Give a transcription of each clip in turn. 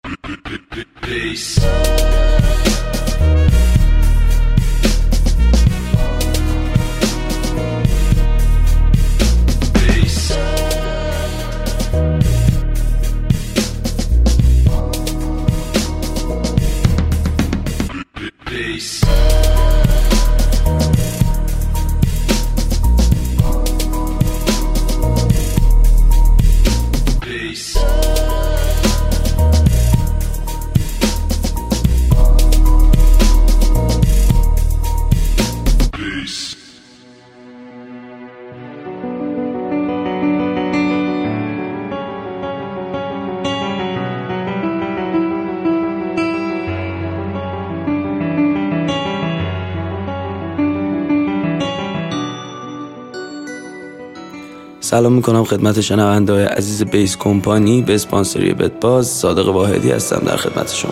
سلام میکنم خدمت شنونده‌های عزیز بیس کمپانی. به اسپانسری بتباز صادق واحدی هستم در خدمت شما.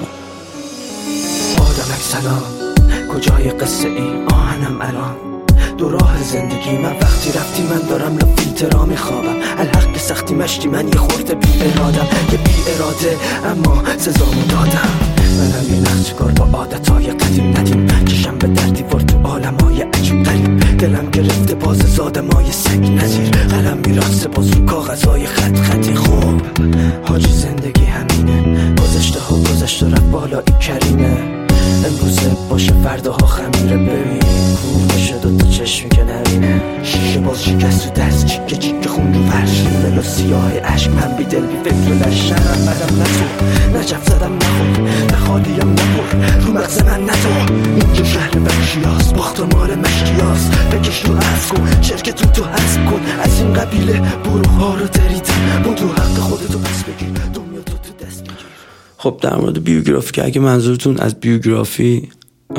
آدمک سلام، کجای قصه ای آهنم الان؟ دو راه زندگی من وقتی رفتی من دارم لفیترا میخوابم. الحق که سختی مشتی من یه خورده بی ارادم، یه بی اراده اما سزامو دادم. منم یه نقشکار با عادتهای قدیم ندیم، چشم به در دیوار تو عالمای عجیب غریب. دلم گرفته باز زادمای سگ نزیر، قلم میرقصه باز رو کاغذهای خط خطی. خوب حاجی زندگی همینه، گذشته ها گذشته رفت بالا این کریمه. امروزه باشه فرداها خمیره، ببین خوب بشه دوتا چشمی که نبینه. شیشه باز شکست تو دست، چیکه چیکه خون رو فرش، ریمل و سیاه عشق. من بی دل بی فکر و لشنم بدم نتو، نجف زدم نخور، نخالیم نبور رو مغز من نتو. اینجا شهر بخشیاست، باخت و مال مشکیاست. بکش رو حذف کن، شرکتون تو حذف کن. از این قبیله بروها رو دریدم، بودو حق خودتو پس بگیر، دنیا تو دست بگیر. خب در مورد بیوگرافی که اگه منظورتون از بیوگرافی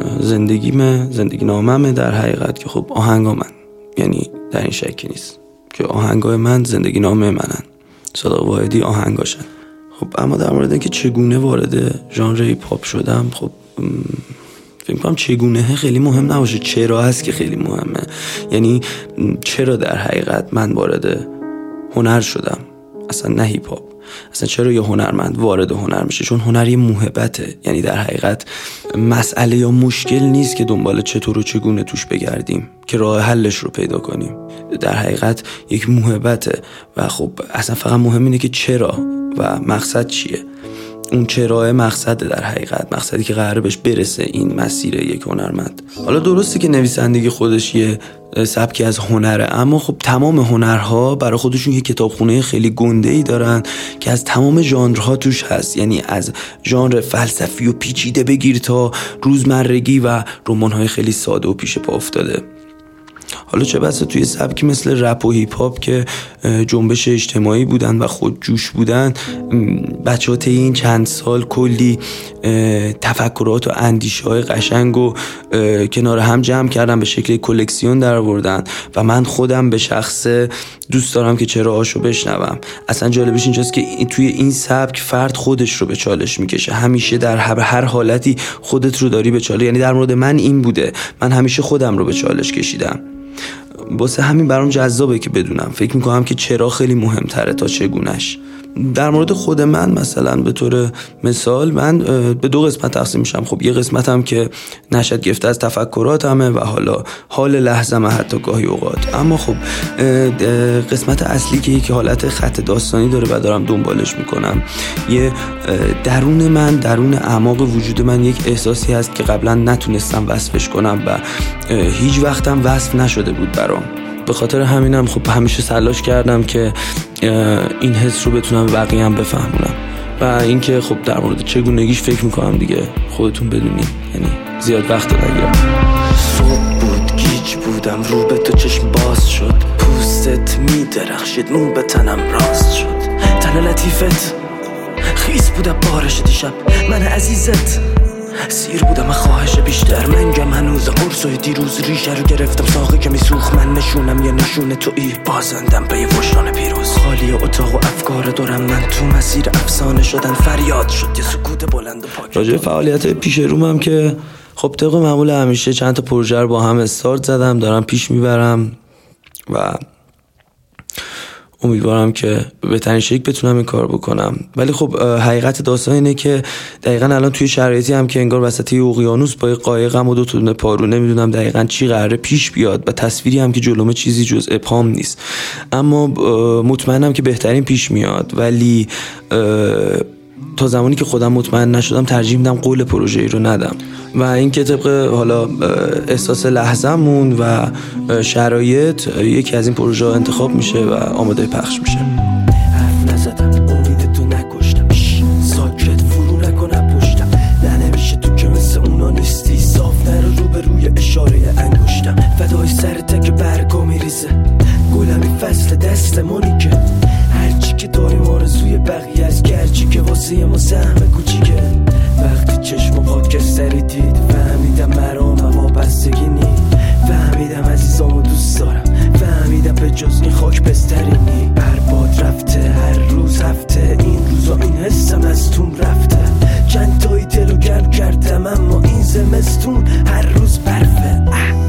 زندگی ناممه، در حقیقت که خب آهنگا من، یعنی در این شکی نیست که آهنگای من زندگی نامه منن، صادق واحدی آهنگاشن. خب اما در مورد اینکه چگونه وارد ژانر هیپ هاپ شدم، خب فکر می‌کنم چگونه خیلی مهم نباشه، چرا هست که خیلی مهمه. یعنی چرا در حقیقت من وارد هنر شدم، اصلا نه هیپ هاپ. اصلا چرا یه هنرمند وارد هنر میشه؟ چون هنر یه موهبته. یعنی در حقیقت مسئله یا مشکل نیست که دنبال چطور و چگونه توش بگردیم که راه حلش رو پیدا کنیم. در حقیقت یک موهبته و خب اصلا فقط مهم اینه که چرا و مقصد چیه. اون چرا مقصده، در حقیقت مقصدی که قراره بهش برسه این مسیر یک هنرمند. حالا درسته که نویسندگی خودش یه سبکی از هنره، اما خب تمام هنرها برای خودشون یه کتابخونه خیلی گنده‌ای دارن که از تمام ژانرها توش هست. یعنی از ژانر فلسفی و پیچیده بگیر تا روزمرگی و رمان‌های خیلی ساده و پیش پا افتاده. حالا چه بسا توی سبکی مثل رپ و هیپ هاپ که جنبش اجتماعی بودن و خود جوش بودن، بچه‌ها طی این چند سال کلی تفکرات و اندیشه‌های قشنگ و کنار هم جمع کردن، به شکل کلکسیون در آوردن و من خودم به شخص دوست دارم که چراهاشو بشنوم. اصلا جالبش اینجاست که توی این سبک فرد خودش رو به چالش میکشه، همیشه در هر حالتی خودت رو داری به چالش. یعنی در مورد من این بوده، من همیشه خودم رو به چالش کشیدم. واسه همین برام جذابه که بدونم، فکر میکنم که چرا خیلی مهمتره تا چگونش. در مورد خود من مثلا به طور مثال من به دو قسمت تقسیم میشم. خب یه قسمتم که نشأت گرفته از تفکراتمه و حالا حال لحظه‌مه حتی گاهی اوقات. اما خب قسمت اصلی که یک حالت خط داستانی داره و دارم دنبالش میکنم، یه درون اعماق وجود من یک احساسی هست که قبلا نتونستم وصفش کنم و هیچ وقتم وصف نشده بود برام. به خاطر همینم خب همیشه تلاش کردم که این حس رو بتونم بقیه هم بفهمونم و اینکه خب در مورد چگونگیش فکر میکنم دیگه خودتون بدونین، یعنی زیاد وقت نگیرم. صبح بود گیج بودم، رو به تو چشم باز شد، پوستت میدرخشید، مو به تنم راست شد. تن لطیفت خیس بودم بارش دیشب، من عزیزت سیر بودم خواهش بیشتر. منگم هنوز قرصای دیروز ریشه رو گرفتم، ساقه که میسوخ من نشونم یا نشونه تویی، بازندم به یه وجدان پیروز. خالی اتاق و افکار دارم من، تو مسیر افسانه شدن فریاد شد یه سکوت بلند و پاک. راجع به فعالیت پیش رومم که خب طبق معمول همیشه چند تا پروژه رو با هم استارت زدم، دارم پیش میبرم و امیدوارم که به بهترین شکل بتونم این کار بکنم. ولی خب حقیقت داستان اینه که دقیقاً الان توی شرایطی هم که انگار وسط اقیانوس با قایقم و 2 تا پارو، نمیدونم دقیقاً چی قراره پیش بیاد و تصویری هم که جلومه چیزی جز ابهام نیست، اما مطمئنم که بهترین پیش میاد. ولی تا زمانی که خودم مطمئن نشدم ترجیح میدم قول پروژه‌ای رو ندم و این که طبق حالا احساس لحظه‌مون و شرایط یکی از این پروژه ها انتخاب میشه و آماده پخش میشه. حرف نزدم امیدتو نکشتم، ساکت فرو نکنم پشتم، نه نمیشه تو که مثل اونا نیستی، صاف نرو رو به روی اشاره انگشتم، فدای سرته که برگا میریزه گلمی فصل دستمونی که هرچی که داریم آرزوی بقیه از گرچی که واسه ما سهم کوچیکه. وقتی چشم خاکستری دید فهمیدم مرام وابستگی نی، فهمیدم عزیزامو دوست دارم، فهمیدم به جز این خاک بستری نی. برباد رفته هر روز هفته، این روزا این حسم از توم رفته، چند تایی دلو گرم کردم اما این زمستون هر روز برفه.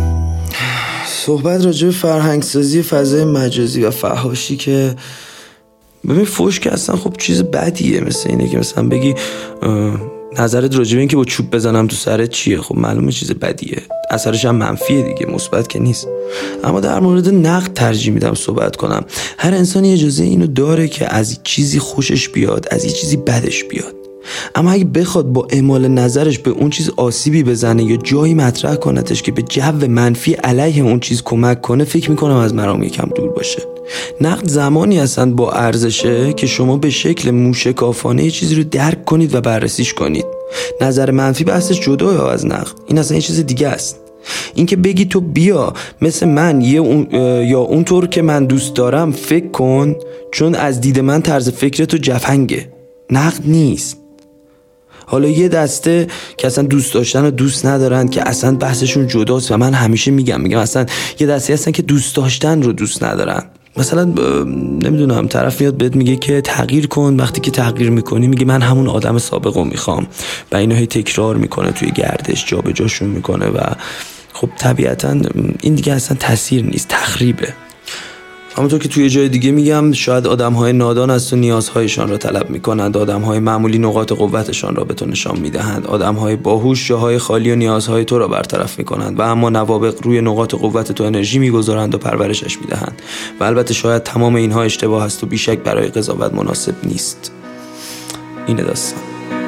صحبت راجع به فرهنگسازی فضای مجازی و فحاشی که ببین فحش که اصلا خب چیز بدیه، مثل اینه که مثلا بگی نظرت راجع به این که با چوب بزنم تو سرت چیه، خب معلومه چیز بدیه، اثرش هم منفیه دیگه، مثبت که نیست. اما در مورد نقد ترجیح میدم صحبت کنم. هر انسانی اجازه اینو داره که از چیزی خوشش بیاد، از یه چیزی بدش بیاد، اما اگه بخواد با اعمال نظرش به اون چیز آسیبی بزنه یا جایی مطرح کنتش که به جو منفی علیه اون چیز کمک کنه، فکر میکنم از مرام یکم دور باشه. نقد زمانی اصلا با ارزشه که شما به شکل موشکافانه یه چیزی رو درک کنید و بررسیش کنید. نظر منفی بحثش جداه از نقد، این اصلا یه چیز دیگه است. این که بگی تو بیا مثل من یا اونطور که من دوست دارم فکر کن چون از دید من طرز فکر تو جفنگه، نقد نیست. حالا یه دسته که اصلا دوست داشتن و دوست ندارن که اصلا بحثشون جداست و من همیشه میگم اصلا یه دسته هستن که دوست داشتن رو دوست ندارن. مثلا نمیدونم طرف میاد بهت میگه که تغییر کن، وقتی که تغییر میکنی میگه من همون آدم سابقو میخوام و اینو هی تکرار میکنه توی گردش، جا به جاشون میکنه و خب طبیعتا این دیگه اصلا تاثیر نیست، تخریبه. همونطور که توی جای دیگه میگم شاید آدم‌های نادان از تو نیازهایشان را طلب میکنند، آدم‌های معمولی نقاط قوتشان را به تو نشان میدهند، آدم‌های باهوش جاهای خالی و نیازهای تو را برطرف میکنند و اما نوابغ روی نقاط قوت تو انرژی میگذارند و پرورشش میدهند و البته شاید تمام اینها اشتباه است و بیشک برای قضاوت مناسب نیست. اینه داستان.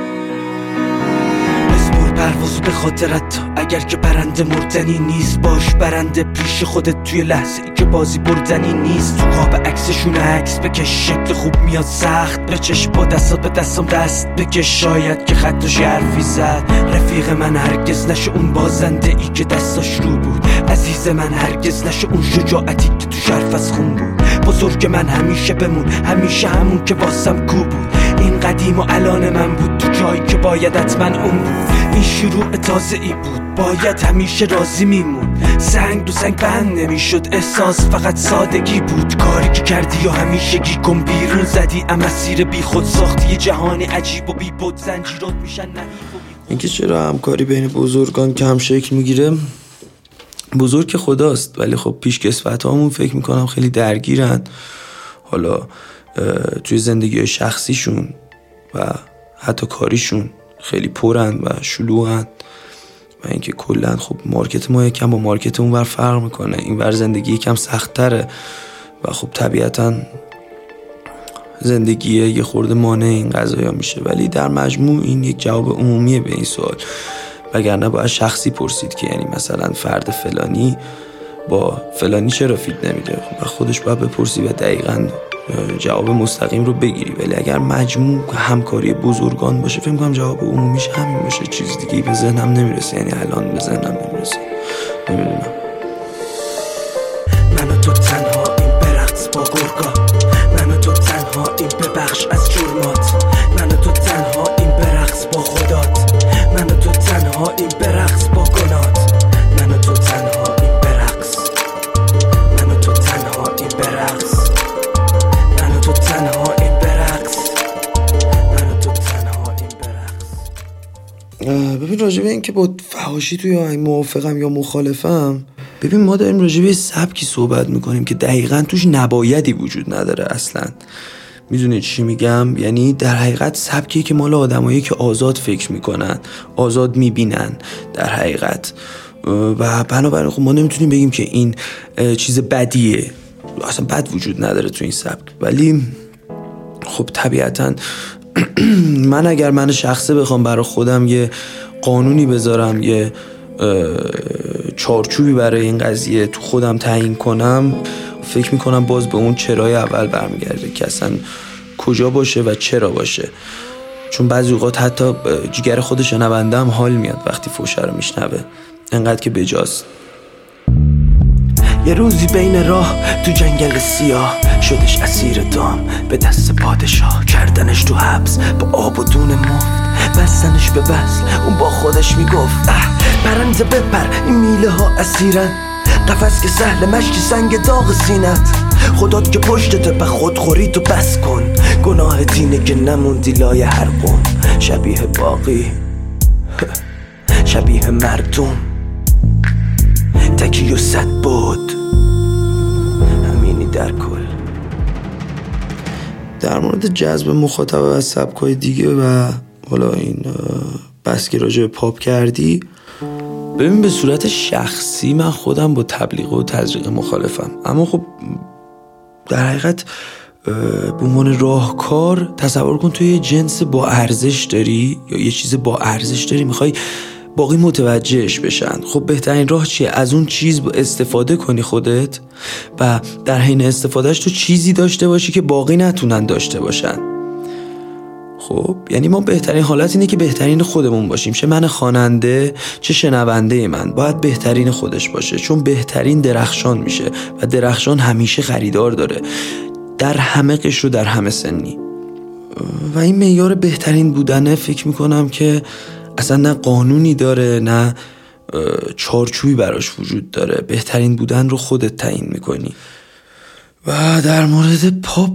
پرواز به خاطرت اگر که برنده مردنی نیست، باش برنده پیش خودت توی لحظه ای که بازی بردنی نیست. تو قاب عکسشون عکس بکش، شکل خوب میاد سخت بچش، با دستات به دستم دست بکش، شاید که خطش حرفی زد. رفیق من هرگز نشه اون بازنده ای که دستاش رو بود، عزیز من هرگز نشه اون شجاعتی که تو شرف از خون بود. بزرگ من همیشه بمون، همیشه همون که واسم کو بود، این قدیم و الان من بود تو جایی که باید حتما اون بود. این شروع تازه ای بود، باید همیشه راضی میمون، سنگ دو سنگ بند نمیشد، احساس فقط سادگی بود. کاری که کردی و همیشه گی کن بیرون زدی، مسیر بی خود ساختی جهانی عجیب و بی بود، زنجیرات میشن نحیف و بی خود. اینکه چرا همکاری بین بزرگان کم شکل میگیره، بزرگ که خداست ولی خب پیشکسوت هامون فکر میکنم خیلی درگیرن، حالا توی زندگی شخصیشون و حتی کاریشون خیلی پرن و شلوغن و اینکه کلا خب مارکت ما یکم با مارکت اونور فرق میکنه، اینور زندگی یکم سخت تره و خب طبیعتا زندگی یه خورده مانع این قضایا میشه. ولی در مجموع این یک جواب عمومیه به این سوال، وگرنه باید شخصی پرسید که یعنی مثلا فرد فلانی با فلانی چرا فیت نمیره و خودش باید بپرسی و دقیقاً جواب مستقیم رو بگیری. ولی اگر مجموع همکاری بزرگان باشه فکر کنم جواب عمومیش همین باشه، چیز دیگه به ذهنم نمیرسه، یعنی الان به ذهنم نمیرسه. نمیدونم. من و تو تنها این برقص با گرگا، من و تو تنها این ببخش از جرمات، من و تو تنها این برقص با خدات، من و تو تنها این برقص با گنات، من و تو تنها این برقص، من و تو تنها این برقص، من و تو تنها این برقص، من و تو تنها این برقص. ببین راجع به این که با فحاشی توی آهنگ موافقم یا مخالفم، ببین ما داریم راجع به سبکی صحبت میکنیم که دقیقاً توش نبایدی وجود نداره اصلاً. میدونی چی میگم؟ یعنی در حقیقت سبکی که مال آدمایی که آزاد فکر میکنن، آزاد میبینن در حقیقت، و بنابراین خب ما نمیتونیم بگیم که این چیز بدیه، اصلا بد وجود نداره تو این سبک. ولی خب طبیعتاً من اگر من شخصه بخوام برای خودم یه قانونی بذارم، یه چارچوبی برای این قضیه تو خودم تعیین کنم، فکر میکنم باز به اون چرای اول برمیگرده که اصلا کجا باشه و چرا باشه. چون بعضی اوقات حتی جگر خود شنونده هم حال میاد وقتی فوشه رو میشنوه، انقدر که بجاست. یه روزی بین راه تو جنگل سیاه شدش اسیر دام به دست پادشاه، کردنش تو حبس با آب و دون مفت، بستنش به وصل اون با خودش میگفت پرنده بپر این میله ها اسیرن، قفس که سهل مشکی سنگ داغ سینت، خدات که پشتت به خودخوری تو بس کن، گناه دینه که نموندی لای هر قوم، شبیه باقی شبیه مردم، تکی و صد بود همینی در کل. در مورد جذب مخاطب و سبکای دیگه و حالا این بس که راجع به پاپ کردی، ببین به صورت شخصی من خودم با تبلیغ و تزریق مخالفم، اما خب در حقیقت به عنوان راهکار تصور کن تو یه جنس با ارزش داری یا یه چیز با ارزش داری، میخوای باقی متوجهش بشن. خب بهترین راه چیه؟ از اون چیز استفاده کنی خودت و در حین استفادهش تو چیزی داشته باشی که باقی نتونن داشته باشن. خب یعنی ما بهترین حالت اینه که بهترین خودمون باشیم، چه من خواننده چه شنونده من باید بهترین خودش باشه، چون بهترین درخشان میشه و درخشان همیشه خریدار داره در همه قشر و در همه سنی. و این معیار بهترین بودنه فکر میکنم که اصلا نه قانونی داره نه چارچوبی براش وجود داره، بهترین بودن رو خودت تعیین میکنی. و در مورد پاپ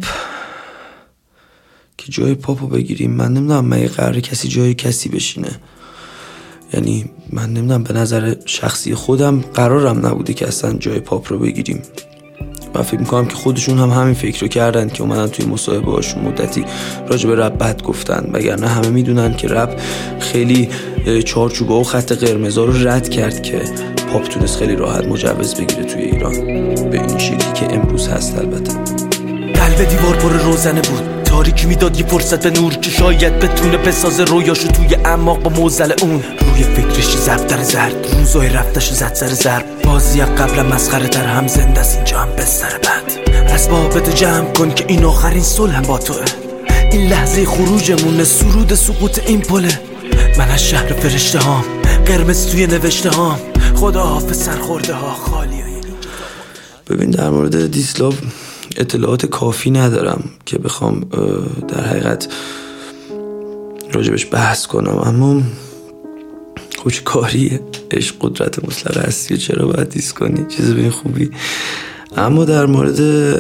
که جای پاپو بگیریم، من نمیدونم مگه قراره کسی جای کسی بشینه، یعنی من نمیدونم، به نظر شخصی خودم قرارم نبوده که اصلا جای پاپ رو بگیریم و فکر میکنم که خودشون هم همین فکر رو کردن که اومدن توی مصاحبه هاشون مدتی راجع به رپ بد گفتن، وگرنه همه میدونن که رپ خیلی چارچوبه و خط قرمزا رو رد کرد که پاپ تونست خیلی راحت مجوز بگیره توی ایران به این شکلی که امروز هست. البته قلب دیوار پر روزنه بود، تاریکی میداد یه فرصت به نور که شاید بتونه بسازه رویاشو توی اعماق با موزل اون، روی فکرش زفتر زرد، روزای رفتش زد سر ضرب، بازی قبل مسخره تر هم زنده است اینجا هم بستر بد، اسبابتو جمع کن که این آخرین صلح با توه، این لحظه خروجمونه، سرود سقوط این پله، من از شهر فرشته هام، قرمز توی نوشته هام، خدا حافظ سرخورده ها خالی. ببین در مورد دیسلاو اطلاعات کافی ندارم که بخوام در حقیقت راجبش بحث کنم، اما خب چه کاریه، عشق قدرت مطلقه هستی، چرا باید دیس کنی، چیز به این خوبی. اما در مورد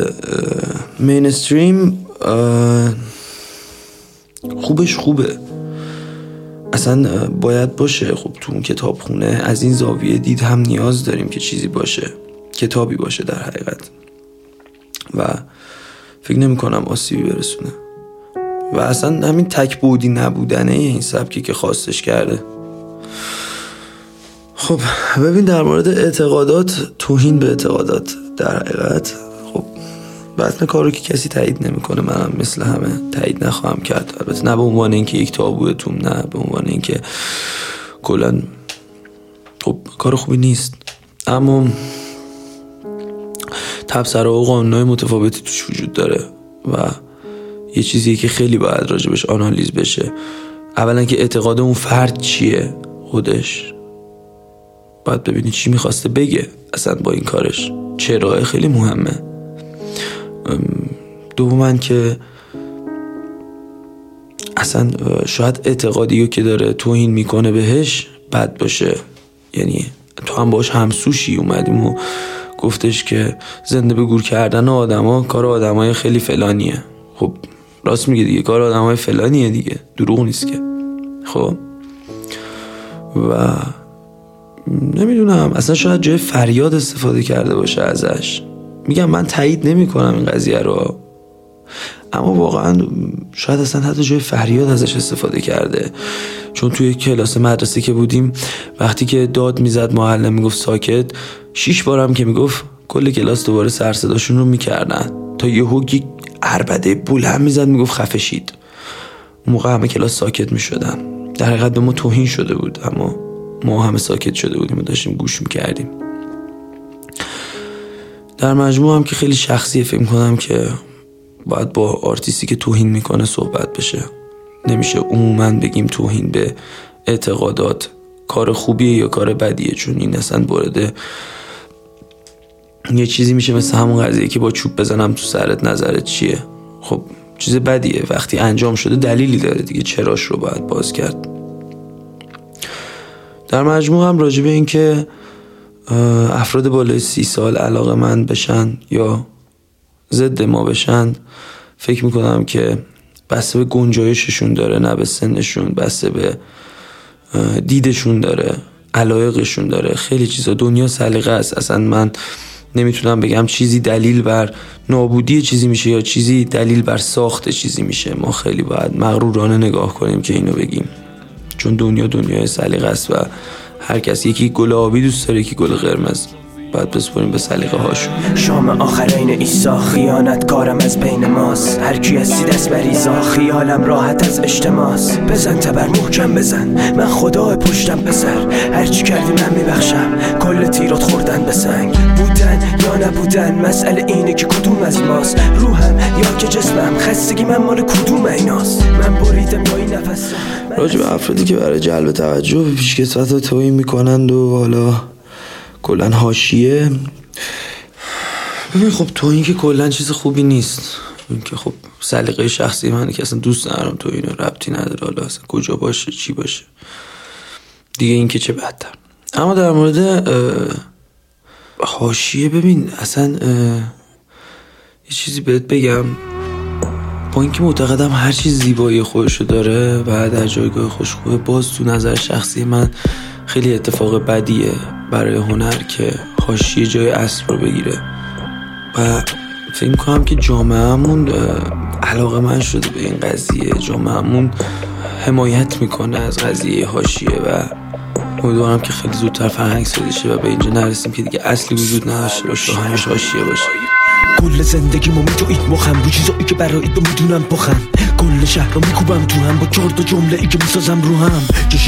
مینستریم خوبش خوبه، اصلا باید باشه. خب تو اون کتابخونه از این زاویه دید هم نیاز داریم که چیزی باشه، کتابی باشه در حقیقت، و فکر نمی کنم آسیبی برسونه. و اصلا همین تک بودی نبودنه این سبکی که خواستش کرده. خب ببین در مورد اعتقادات، توهین به اعتقادات در حقیقت خب بطن کارو که کسی تایید نمیکنه، منم مثل همه تایید نخواهم کرد، البته نه به عنوان اینکه یک تابوتون، نه به عنوان اینکه کلا خب کار خوبی نیست، اما تبصره و قانونهای متفاوتی توش وجود داره و یه چیزیه که خیلی باید راجبش آنالیز بشه. اولا که اعتقاد اون فرد چیه، خودش باید ببینی چی میخواسته بگه اصلا با این کارش، چرا خیلی مهمه. دوما که اصلا شاید اعتقادیو که داره توهین میکنه بهش بد باشه، یعنی تو هم باش همسوشی، اومدیم و گفتش که زنده به گور کردن آدما کار آدمای خیلی فلانیه. خب راست میگه دیگه، کار آدمای فلانیه دیگه، دروغ نیست که. خب و نمیدونم، اصلا شاید جای فریاد استفاده کرده باشه ازش. میگم من تایید نمی کنم این قضیه رو، اما واقعا شاید اصلا حتی جای فریاد ازش استفاده کرده. چون توی کلاس مدرسه که بودیم وقتی که داد میزد معلم میگفت ساکت، 6 بارم که میگفت کل کلاس دوباره سر صداشون رو میکردن تا یهو یک عربده بلند میزد میگفت خفه شید. اون موقع همه کلاس ساکت میشدن. در حقیقت به ما توهین شده بود، اما ما همه ساکت شده بودیم و داشتیم گوش میکردیم. در مجموع هم که خیلی شخصیه، فکر کنم که باید با آرتیستی که توهین میکنه صحبت بشه. نمیشه عموما بگیم توهین به اعتقادات کار خوبیه یا کار بدیه، چون این اصلا وارد یه چیزی میشه مثل همون قضیه که با چوب بزنم تو سرت نظرت چیه. خب چیز بدیه، وقتی انجام شده دلیلی داره دیگه، چراش رو باید باز کرد. در مجموع هم راجع به این که افراد بالای 30 سال علاقه من بشن یا ضد ما بشن، فکر میکنم که بسته به گنجایششون داره، نه به سنشون، بسته به دیدشون داره، علایقشون داره. خیلی چیزا دنیا سلیقه است. اصلا من نمیتونم بگم چیزی دلیل بر نابودی چیزی میشه یا چیزی دلیل بر ساخت چیزی میشه. ما خیلی باید مغرورانه نگاه کنیم که اینو بگیم، چون دنیای سلیقه است و هر کس یکی گل آبی دوست داره، یکی گل قرمز. باید بسپریم به سلیقه هاشون. شام آخرین عیسی، خیانتکارم از بین ماست. هر کی هستی دست بریزا، خیالم راحت از اجتماس. بزن تبر محکم بزن، من خدا پشتم پسر. هر چی کردی من میبخشم، کل تیرات خوردن به سنگ. بودن یا نبودن مسئله اینه که کدوم از ماست. روحم یا که جسمم، خستگی من مال کدوم ایناست. من بریدم یا این نفسم. راجع به افرادی که برای جلب توجه به پیشکسوت و توهین میکنند و حالا کلن حاشیه، ببین خب توهین که کلن چیز خوبی نیست. این که خب سلیقه شخصی منه که اصلا دوست ندارم توهین، ربطی نداره حالا اصلا کجا باشه چی باشه دیگه، این که چه بدتر. اما در مورد حاشیه، ببین اصلا یه چیزی بهت بگم، با اینکه معتقدم هر چیز زیبایی خودشو داره و در جایگاه خوش خوبه، باز تو نظر شخصی من خیلی اتفاق بدیه برای هنر که حاشیه جای اصل رو بگیره. و فکر می‌کنم که جامعه‌مون علاقه‌مند شده به این قضیه، جامعه‌مون حمایت میکنه از قضیه حاشیه و امیدوارم که خیلی زودتر فرهنگ سازی شه و به اینجا نرسیم که دیگه اصلی وجود نداشته باشه و همش حاشیه باشه. کل زندگیمو میتوید مخم، رو چیزایی که برای تو میدونم بخم. کل شهر رو میکوبم تو هم با 4 تا جمله ای که میسازم رو هم.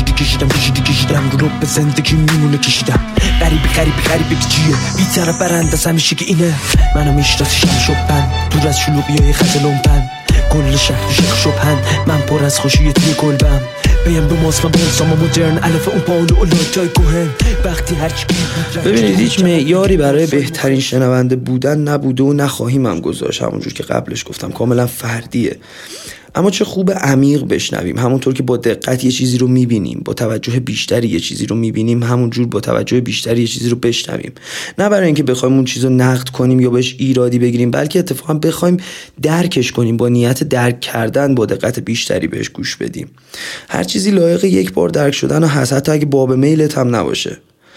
کشیدم رو به زندگی میمونه کشیدم. غریبی چیه بی‌طرف برنده از همیشه که اینه. منو میشناسیشم شبن دور از شلوغیای خط لومپن. کل شهر شک شبن، من پر از خوشی توی قلبم. بیم به ماسم بلسام مدرن، الف اون پاولو و لایتای کوهن. وقتی هرچی ببینید هیچ معیاری برای بهترین شنونده بودن نبوده و نخواهیم هم گذاشت. همونجور که قبلش گفتم کاملا فردیه، اما چه خوب عمیق بشنویم. همونطور که با دقت یه چیزی رو میبینیم، با توجه بیشتری یه چیزی رو میبینیم، همونجور با توجه بیشتری یه چیزی رو بشنویم. نه برای اینکه بخوایم اون چیز رو نقد کنیم یا بهش ایرادی بگیریم، بلکه اتفاقا بخوایم درکش کنیم، با نیت درک کردن با دقت بیشتری بهش گوش بدیم. هر چیزی لایق یک بار درک شدن هست، حتی اگه باب میلت هم نباشه.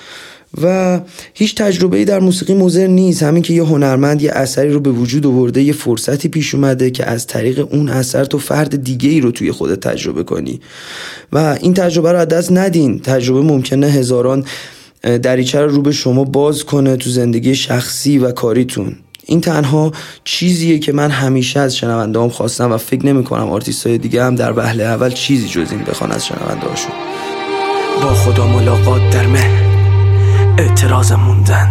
و هیچ تجربه‌ای در موسیقی مضر نیست. همین که یه هنرمند یه اثری رو به وجود آورده، یه فرصتی پیش اومده که از طریق اون اثر تو فرد دیگه‌ای رو توی خودت تجربه کنی و این تجربه رو از دست ندین. تجربه ممکنه هزاران دریچه رو به شما باز کنه تو زندگی شخصی و کاریتون. این تنها چیزیه که من همیشه از شنونده‌ام خواستم و فکر نمی‌کنم آرتیست‌های دیگه هم در وهله اول چیزی جز این بخوان از شنونده‌هاشون. با خدا ملاقات در مه، اعتراض موندن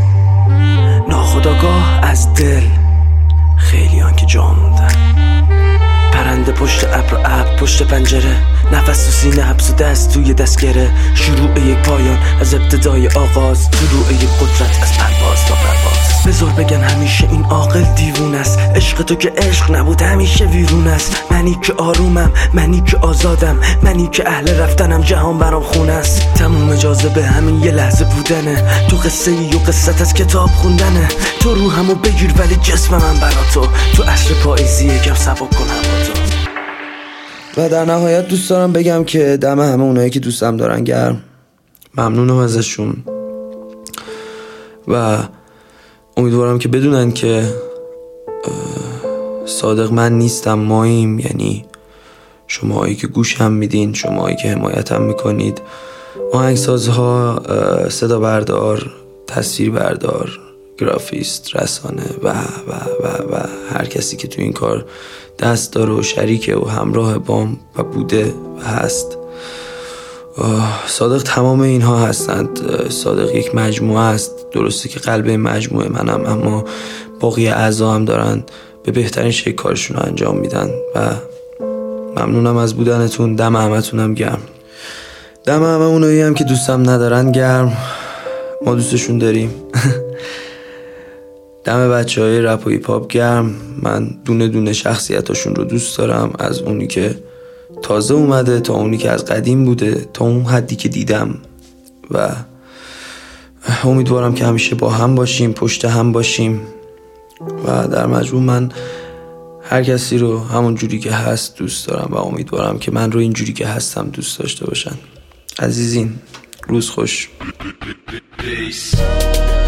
ناخودآگاه از دل، خیلیان که جا موندن. پرنده پشت ابر و ابر پشت پنجره، نفس تو سینه حبس و دست توی دستگره. شروع یک پایان از ابتدای آغاز، طلوع یک قدرت از پرواز تا پرواز. بذار بگن همیشه این عاقل دیوون است، عشق تو که عشق نبود همیشه ویرون است. منی که آرومم، منی که آزادم، منی که اهل رفتنم، جهان برام خون است. تموم اجازه به همین یه لحظه بودنه، تو قصه ای و قصت از کتاب خوندنه. تو روحمو بگیر ولی جسمم برا تو عصر پاییزی یکم سبک کن با تو. و در نهایت دوست دارم بگم که دم همه اونایی که دوستم دارن گرم. ممنونم ازشون و امیدوارم که بدونن که صادق من نیستم، ماییم. یعنی شماهایی که گوشم میدین، شماهایی که حمایتم میکنید، آهنگسازها، صدا بردار، تصویر بردار، گرافیست، رسانه و هر کسی که تو این کار دست داره و شریکه و همراه بام و بوده و هست. صادق تمام اینها هستند. صادق یک مجموعه است. درسته که قلب مجموعه منم، اما باقی اعضا هم دارن به بهترین شکل کارشون رو انجام میدن و ممنونم از بودنتون. دم همتونم گرم. دم همه اونایی هم که دوستم ندارن گرم. ما دوستشون داریم. دم بچه های رپ و هیپ هاپ گرم. من دونه دونه شخصیتاشون رو دوست دارم، از اونی که تازه اومده تا اونی که از قدیم بوده، تا اون حدی که دیدم و امیدوارم که همیشه با هم باشیم، پشت هم باشیم و در مجموع من هر کسی رو همون جوری که هست دوست دارم و امیدوارم که من رو این جوری که هستم دوست داشته باشن. عزیزین، روز خوش.